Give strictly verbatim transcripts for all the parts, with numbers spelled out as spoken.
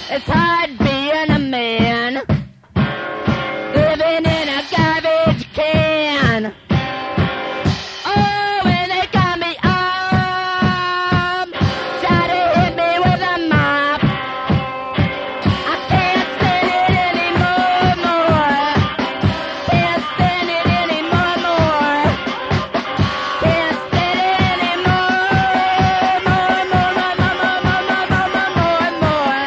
It's hard being a man, living in a garbage can. Oh, when they got me up, try to hit me with a mop. I can't stand it anymore, more. Can't stand it anymore, more. Can't stand it anymore, more, more, more, more, more, more, more, more, more, more.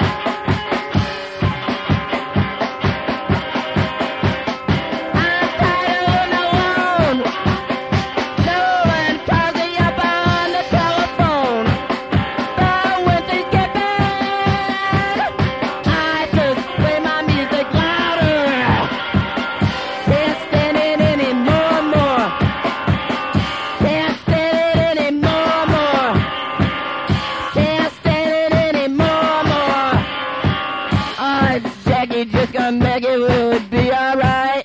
I'm tired of living alone. No one calls me up on the telephone. But when things get bad, I just play my music louder. Can't stand it anymore, more. Can't stand it anymore, more. Can't stand it anymore, more. Oh, Jackie just gonna make it, will it be alright?